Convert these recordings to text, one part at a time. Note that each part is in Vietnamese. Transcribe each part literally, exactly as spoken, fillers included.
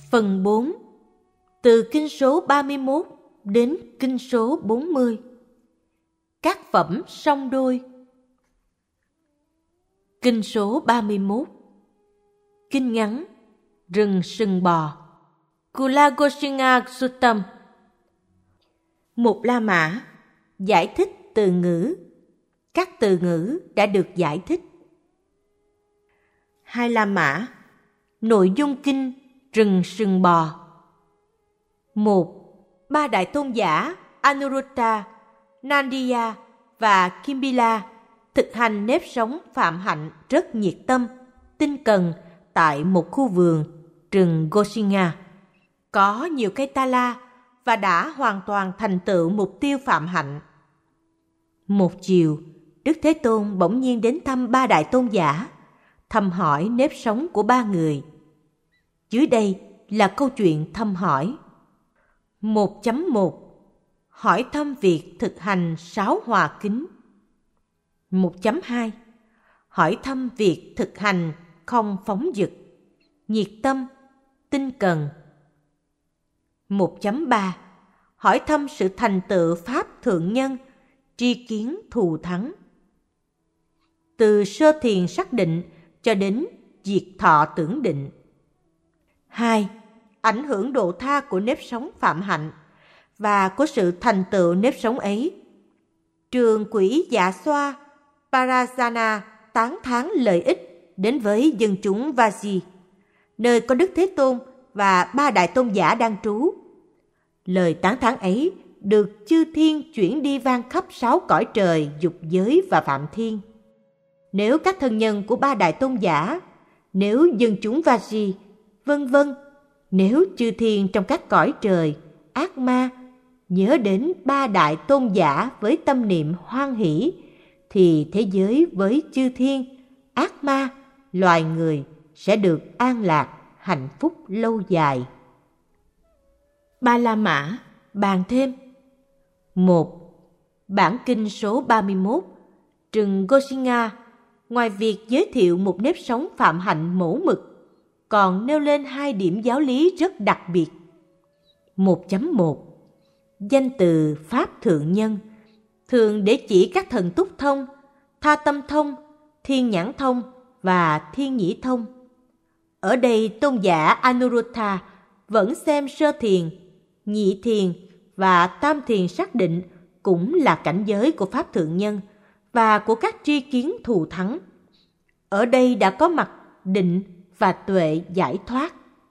Phần bốn. Từ kinh số ba mươi mốt đến kinh số bốn mươi. Các phẩm song đôi. Kinh số ba mươi mốt. Kinh ngắn Rừng sừng bò. Kulagoshinga Suttam. Một La Mã giải thích từ ngữ. Các từ ngữ đã được giải thích. Hai La Mã. Nội dung kinh Rừng sừng bò. Một. Ba đại tôn giả Anuruddha, Nandiya và Kimbila thực hành nếp sống phạm hạnh rất nhiệt tâm, tinh cần tại một khu vườn rừng Goshinga có nhiều cây ta la và đã hoàn toàn thành tựu mục tiêu phạm hạnh. Một chiều, Đức Thế Tôn bỗng nhiên đến thăm ba đại tôn giả, thăm hỏi nếp sống của ba người. Dưới đây là câu chuyện thăm hỏi. một chấm một. Hỏi thăm việc thực hành sáu hòa kính. một chấm hai. Hỏi thăm việc thực hành không phóng dật, nhiệt tâm, tinh cần. một chấm ba. Hỏi thăm sự thành tựu Pháp Thượng Nhân, tri kiến thù thắng. Từ sơ thiền xác định cho đến diệt thọ tưởng định. hai. Ảnh hưởng độ tha của nếp sống phạm hạnh và của sự thành tựu nếp sống ấy. Trường quỹ Dạ Xoa Parajana tán thán lợi ích đến với dân chúng Vaji, nơi có Đức Thế Tôn và ba đại tôn giả đang trú. Lời tán thán ấy được chư thiên chuyển đi vang khắp sáu cõi trời, dục giới và phạm thiên. Nếu các thân nhân của ba đại tôn giả, nếu dân chúng Vaji, vân vân, nếu chư thiên trong các cõi trời, ác ma nhớ đến ba đại tôn giả với tâm niệm hoan hỷ, thì thế giới với chư thiên, ác ma, loài người sẽ được an lạc, hạnh phúc lâu dài. Ba La Mã bàn thêm. Một. Bản kinh số ba mươi mốt, rừng Goshinga, ngoài việc giới thiệu một nếp sống phạm hạnh mẫu mực, còn nêu lên hai điểm giáo lý rất đặc biệt. một chấm một. Danh từ Pháp Thượng Nhân thường để chỉ các thần túc thông, tha tâm thông, thiên nhãn thông và thiên nhĩ thông. Ở đây tôn giả Anuruddha vẫn xem sơ thiền, nhị thiền và tam thiền xác định cũng là cảnh giới của Pháp Thượng Nhân và của các tri kiến thù thắng. Ở đây đã có mặt định và tuệ giải thoát.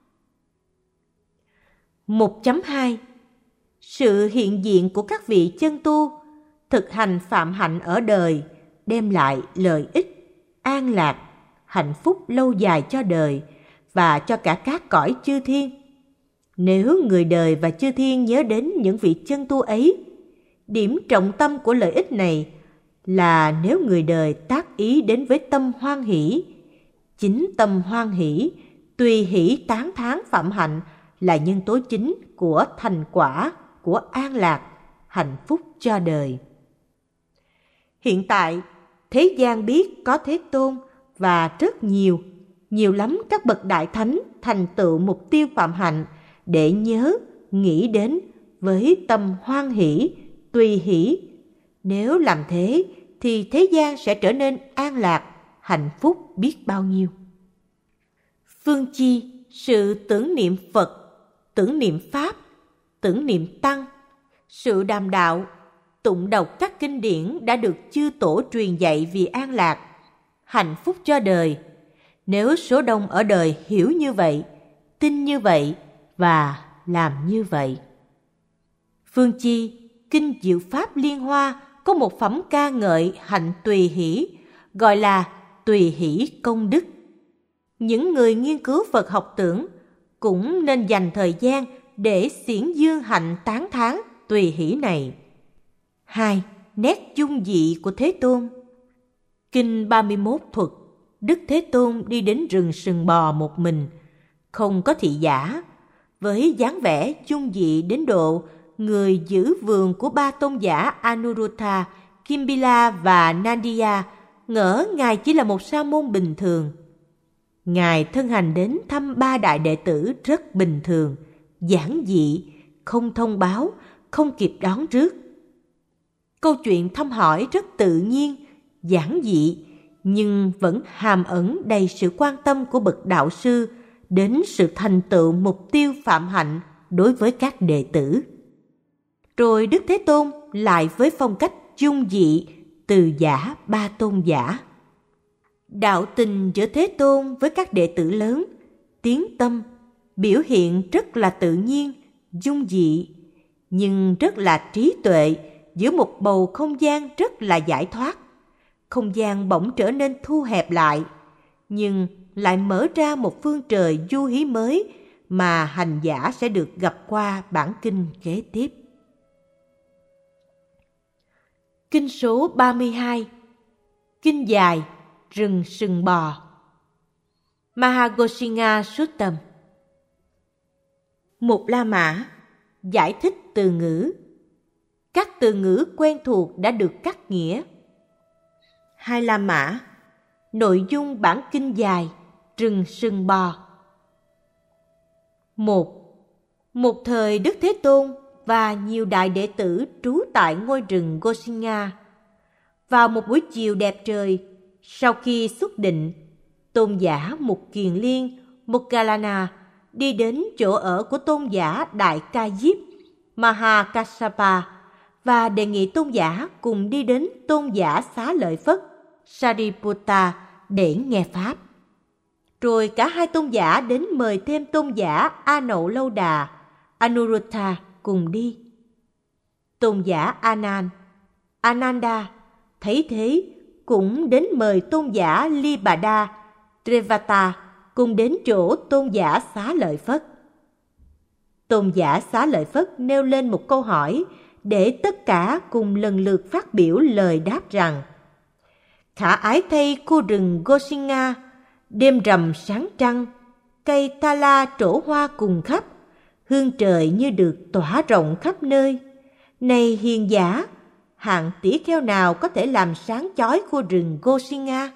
một chấm hai. Sự hiện diện của các vị chân tu thực hành phạm hạnh ở đời đem lại lợi ích, an lạc, hạnh phúc lâu dài cho đời và cho cả các cõi chư thiên. Nếu người đời và chư thiên nhớ đến những vị chân tu ấy, điểm trọng tâm của lợi ích này là nếu người đời tác ý đến với tâm hoan hỷ. Chính tâm hoan hỷ, tùy hỷ tán thán phạm hạnh là nhân tố chính của thành quả, của an lạc, hạnh phúc cho đời. Hiện tại, thế gian biết có Thế Tôn và rất nhiều, nhiều lắm các bậc đại thánh thành tựu mục tiêu phạm hạnh để nhớ, nghĩ đến với tâm hoan hỷ, tùy hỷ. Nếu làm thế thì thế gian sẽ trở nên an lạc, hạnh phúc biết bao nhiêu. Phương chi, sự tưởng niệm Phật, tưởng niệm Pháp, tưởng niệm Tăng, sự đàm đạo, tụng đọc các kinh điển đã được chư tổ truyền dạy vì an lạc, hạnh phúc cho đời. Nếu số đông ở đời hiểu như vậy, tin như vậy và làm như vậy. Phương chi, Kinh Diệu Pháp Liên Hoa có một phẩm ca ngợi hạnh tùy hỷ, gọi là tùy hỷ công đức. Những người nghiên cứu Phật học tưởng cũng nên dành thời gian để xiển dương hạnh tán thán tùy hỷ này. Hai. Nét dung dị của Thế Tôn. Kinh ba mươi mốt thuật, Đức Thế Tôn đi đến rừng sừng bò một mình, không có thị giả, với dáng vẻ dung dị đến độ người giữ vườn của ba tôn giả Anuruddha, Kimbila và Nandiya ngỡ Ngài chỉ là một sa môn bình thường. Ngài thân hành đến thăm ba đại đệ tử rất bình thường, giản dị, không thông báo, không kịp đón rước. Câu chuyện thăm hỏi rất tự nhiên, giản dị, nhưng vẫn hàm ẩn đầy sự quan tâm của bậc đạo sư đến sự thành tựu mục tiêu phạm hạnh đối với các đệ tử. Rồi Đức Thế Tôn lại với phong cách dung dị, từ giả ba tôn giả. Đạo tình giữa Thế Tôn với các đệ tử lớn, tiến tâm, biểu hiện rất là tự nhiên, dung dị, nhưng rất là trí tuệ giữa một bầu không gian rất là giải thoát. Không gian bỗng trở nên thu hẹp lại, nhưng lại mở ra một phương trời du hí mới mà hành giả sẽ được gặp qua bản kinh kế tiếp. Kinh số ba mươi hai. Kinh dài, rừng sừng bò. Mahagoshinga Suttam. Một La Mã giải thích từ ngữ. Các từ ngữ quen thuộc đã được cắt nghĩa. Hai La Mã, nội dung bản kinh dài, rừng sừng bò. Một. Một thời Đức Thế Tôn và nhiều đại đệ tử trú tại ngôi rừng Gosinga. Vào một buổi chiều đẹp trời, sau khi xuất định, tôn giả Mục Kiền Liên, Moggallana đi đến chỗ ở của tôn giả Đại Ca Diếp, Mahakassapa, và đề nghị tôn giả cùng đi đến tôn giả Xá Lợi Phất, Sariputta để nghe Pháp. Rồi cả hai tôn giả đến mời thêm tôn giả A Nậu Lâu Đà, Anuruddha cùng đi. Tôn giả Anan, Ananda thấy thế cũng đến mời tôn giả Ly Bà Đa, Trevata cùng đến chỗ tôn giả Xá Lợi Phất. Tôn giả Xá Lợi Phất nêu lên một câu hỏi để tất cả cùng lần lượt phát biểu lời đáp rằng: khả ái thay khu rừng Gosinga, đêm rằm sáng trăng, cây ta la trổ hoa cùng khắp, hương trời như được tỏa rộng khắp nơi. Này hiền giả, hạng tỷ kheo nào có thể làm sáng chói khu rừng Gosinga?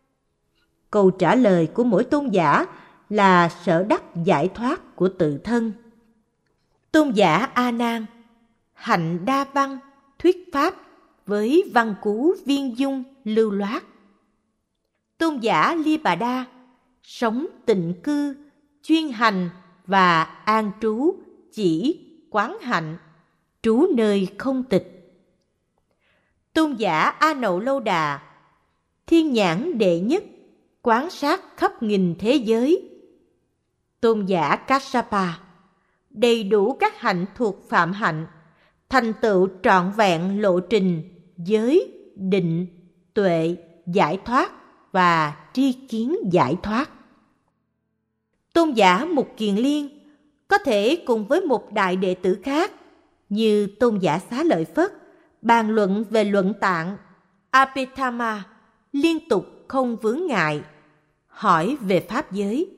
Câu trả lời của mỗi tôn giả là sở đắc giải thoát của tự thân. Tôn giả A Nan hạnh đa văn, thuyết pháp với văn cú viên dung lưu loát. Tôn giả Ly Bà Đa sống tịnh cư, chuyên hành và an trú chỉ quán hạnh, trú nơi không tịch. Tôn giả A Nậu Lâu Đà thiên nhãn đệ nhất, quán sát khắp nghìn thế giới. Tôn giả Kassapa đầy đủ các hạnh thuộc phạm hạnh, thành tựu trọn vẹn lộ trình giới, định, tuệ, giải thoát và tri kiến giải thoát. Tôn giả Mục Kiền Liên có thể cùng với một đại đệ tử khác như tôn giả Xá Lợi Phất bàn luận về luận tạng Abhidhamma liên tục không vướng ngại, hỏi về pháp giới.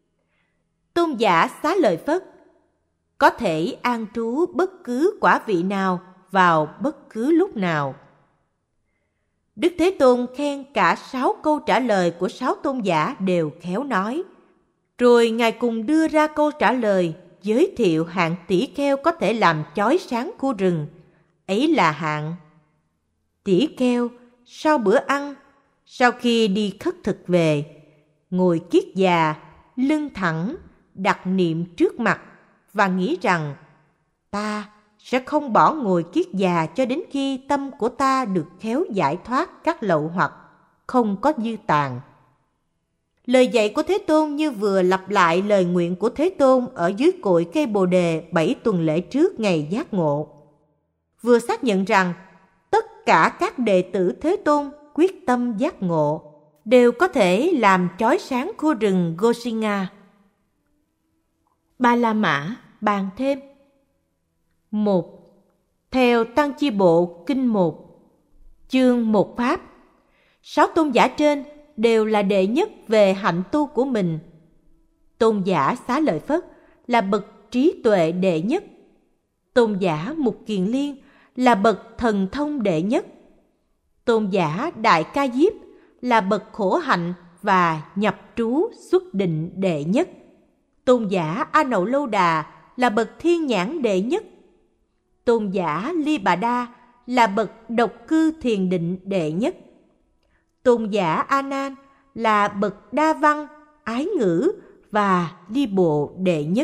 Tôn giả Xá Lợi Phất có thể an trú bất cứ quả vị nào vào bất cứ lúc nào. Đức Thế Tôn khen cả sáu câu trả lời của sáu tôn giả đều khéo nói. Rồi Ngài cùng đưa ra câu trả lời giới thiệu hạng tỷ kheo có thể làm chói sáng khu rừng. Ấy là hạng tỷ kheo sau bữa ăn, sau khi đi khất thực về, ngồi kiết già, lưng thẳng, đặt niệm trước mặt và nghĩ rằng ta sẽ không bỏ ngồi kiết già cho đến khi tâm của ta được khéo giải thoát các lậu hoặc, không có dư tàn. Lời dạy của Thế Tôn như vừa lặp lại lời nguyện của Thế Tôn ở dưới cội cây Bồ Đề bảy tuần lễ trước ngày giác ngộ. Vừa xác nhận rằng tất cả các đệ tử Thế Tôn quyết tâm giác ngộ đều có thể làm chói sáng khu rừng Gosinga. Ba La Mã bàn thêm. Một. Theo Tăng Chi Bộ Kinh một, chương một Pháp, sáu tôn giả trên đều là đệ nhất về hạnh tu của mình. Tôn giả Xá Lợi Phất là bậc trí tuệ đệ nhất. Tôn giả Mục Kiền Liên là bậc thần thông đệ nhất. Tôn giả Đại Ca Diếp là bậc khổ hạnh và nhập trú xuất định đệ nhất. Tôn giả A Nậu Lâu Đà là bậc thiên nhãn đệ nhất. Tôn giả Ly Bà Đa là bậc độc cư thiền định đệ nhất. Tôn giả A Nan là bậc đa văn, ái ngữ và ly bộ đệ nhất.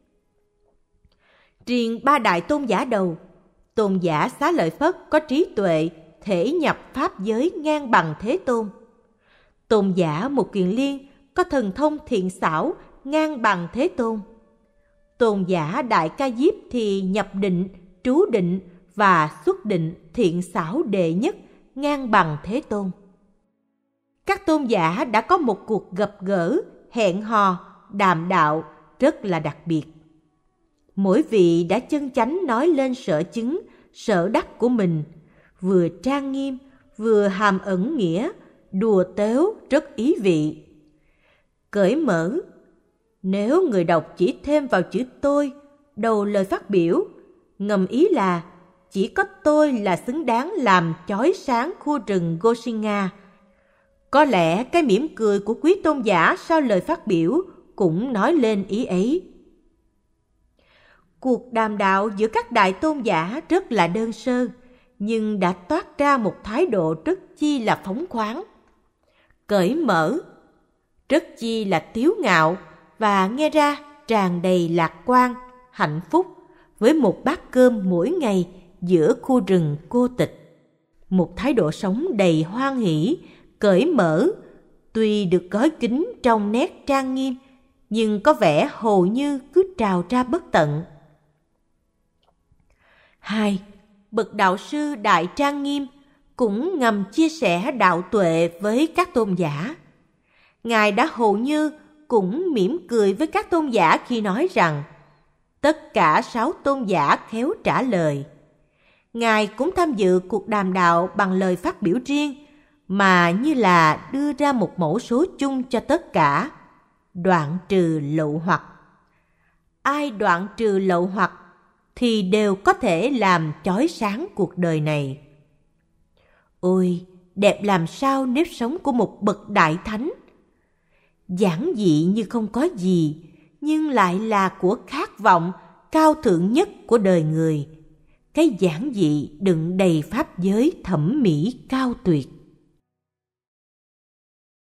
Riêng ba đại tôn giả đầu, tôn giả Xá Lợi Phất có trí tuệ thể nhập pháp giới ngang bằng Thế Tôn. Tôn giả Mục Kiền Liên có thần thông thiện xảo ngang bằng Thế Tôn. Tôn giả Đại Ca Diếp thì nhập định, trú định và xuất định thiện xảo đệ nhất ngang bằng Thế Tôn. Các tôn giả đã có một cuộc gặp gỡ, hẹn hò, đàm đạo rất là đặc biệt. Mỗi vị đã chân chánh nói lên sở chứng, sở đắc của mình, vừa trang nghiêm, vừa hàm ẩn nghĩa, đùa tếu rất ý vị. Cởi mở, nếu người đọc chỉ thêm vào chữ tôi đầu lời phát biểu, ngầm ý là chỉ có tôi là xứng đáng làm chói sáng khu rừng Gosinga. Có lẽ cái mỉm cười của quý tôn giả sau lời phát biểu cũng nói lên ý ấy. Cuộc đàm đạo giữa các đại tôn giả rất là đơn sơ, nhưng đã toát ra một thái độ rất chi là phóng khoáng, cởi mở, rất chi là tiếu ngạo và nghe ra tràn đầy lạc quan, hạnh phúc với một bát cơm mỗi ngày giữa khu rừng cô tịch. Một thái độ sống đầy hoan hỷ, cởi mở, tuy được gói kín trong nét trang nghiêm, nhưng có vẻ hầu như cứ trào ra bất tận. Hai, bậc đạo sư Đại Trang Nghiêm cũng ngầm chia sẻ đạo tuệ với các tôn giả. Ngài đã hầu như cũng mỉm cười với các tôn giả khi nói rằng tất cả sáu tôn giả khéo trả lời. Ngài cũng tham dự cuộc đàm đạo bằng lời phát biểu riêng, mà như là đưa ra một mẫu số chung cho tất cả, đoạn trừ lậu hoặc. Ai đoạn trừ lậu hoặc thì đều có thể làm chói sáng cuộc đời này. Ôi, đẹp làm sao nếp sống của một bậc đại thánh! Giản dị như không có gì, nhưng lại là của khát vọng cao thượng nhất của đời người. Cái giản dị đựng đầy pháp giới thẩm mỹ cao tuyệt.